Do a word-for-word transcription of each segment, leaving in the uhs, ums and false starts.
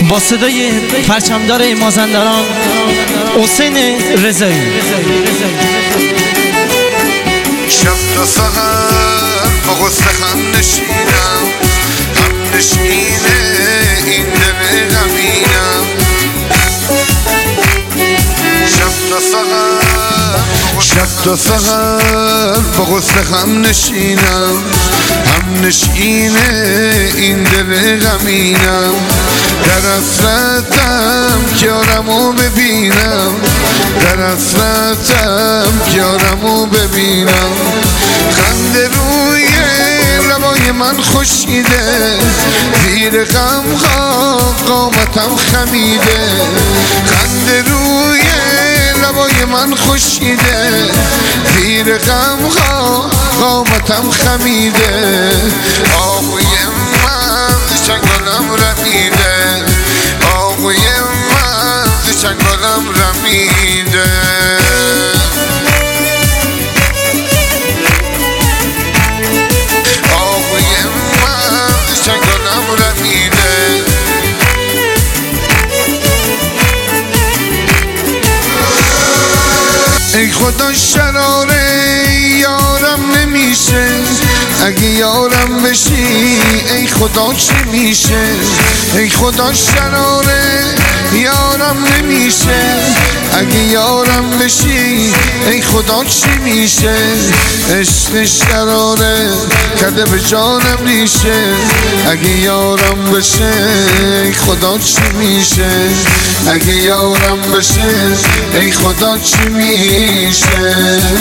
با صدای پرچمدار مازندران حسین رضایی. شب تا سحر با غصه هم نشینم، هم نشینه این دل غمینم. شب تا سحر شب تا سحر با غصه هم نشینم، هم نشینه این دل غمینم. در حسرتم یارمو ببینم، در حسرتم یارمو ببینم. خنده روی لبای من خشیده، زیر غم ها قامتم خمیده. خنده روی لبای من خشیده، زیر غم ها قامتم خمیده. آقوی من چنگالم رمیده، آقوی من چنگالم رمیده. آقوی من چنگالم رمیده. ای خدا شراره یارم نمیشه، اگه یارم بشی ای خدا چی میشه. ای خدا شراره یارم نمیشه، اگه یارم بشی ای خدا چی میشه. عشق شراره کرده به جانم ریشه، اگه یارم بشه ای خدا چی میشه. اگه یارم بشه ای خدا چی میشه.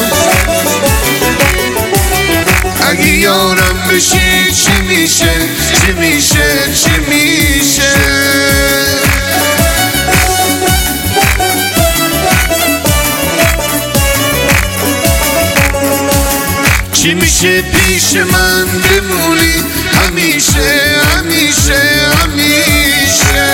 اگه یارم بشی چی میشه، چی میشه، چی میشه. چی میشه پیش من بمونی همیشه، همیشه، همیشه.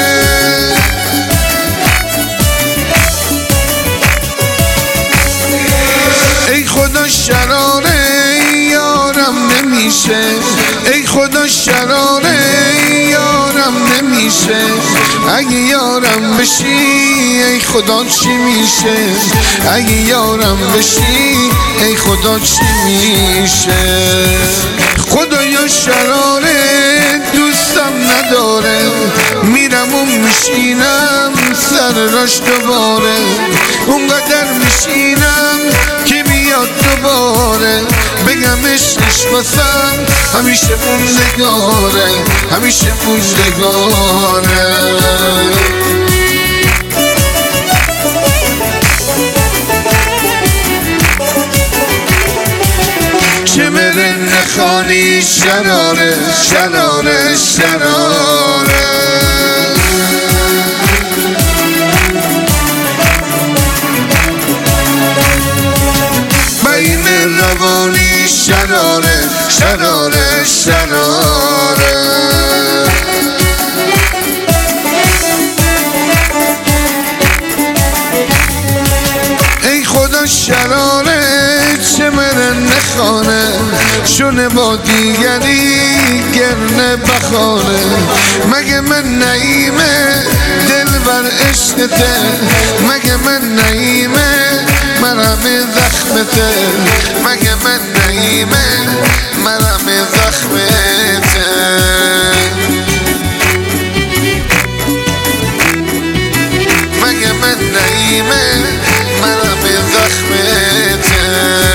ای خدا شراره یارم نمیشه، ای خدا شراره یارم نمیشه. اگه یارم بشی ای خدا چی میشه، اگه یارم بشی ای خدا چی میشه. خدایا شراره دوستم نداره، میرم و میشینم سر راش دوباره. اونقدر میشینم که بیاد دوباره، بگم عشقش واسم همیشه موندگاره، همیشه موندگاره. چه مره نخوانی شراره، شراره، شراره. بین روانی شراره، شراره، شراره. ای خدا شراره چه مره نخانه، شونه با دیگری گرنه بخانه. مگه من نعیمه دل بر عشقته، مگه من نعیمه مرم زخمته. مگه من نعیمه مرم زخمته. مگه من نعیمه مرم زخمته.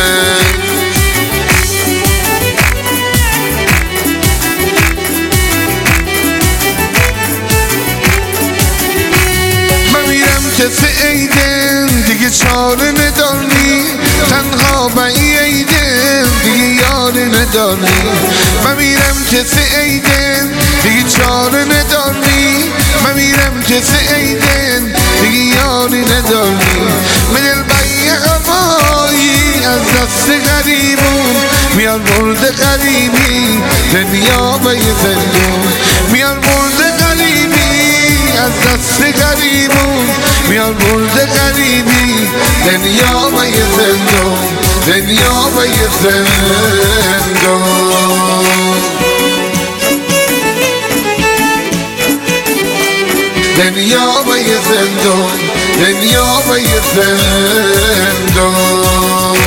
من میرم کسی عیدن دیگه چاره نداری، تنها با ای عیدن دیگه یاری نداری. من میرم کسی عیدن دیگه چاره نداری، من میرم کسی عیدن دیگه یاری نداری. من دلبری هوایی از دست غریبون میار برده غریبی دنیا به یه زندون. میار برده غریبی از دست غریبون، میار برده غریبی دنیا به یه زندون، دنیا به یه زندون. دنیا به زندون دنیا به زندون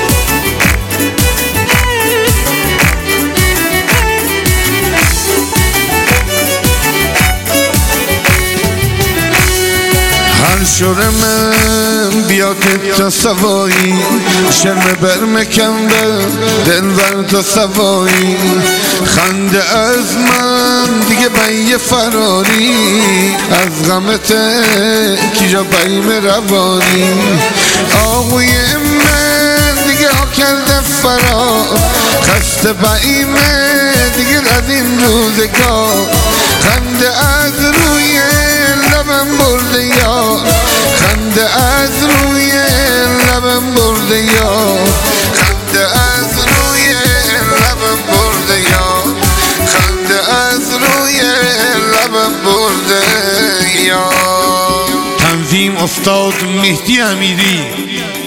هر شرم بیا که تا سوایی شرم برمکم به دل بر تا سوایی خنده از من دیگه بی فراری از غمت کجا بیم روانی آقوی من دیگه ها کرده فرار خسته بیمه دیگه از این روزگار خنده از روی لبم برده یار خنده از روی لبم برده یار خنده از روی لبم برده یار خنده از روی لبم برده یار تنظیم استاد مهدی امیری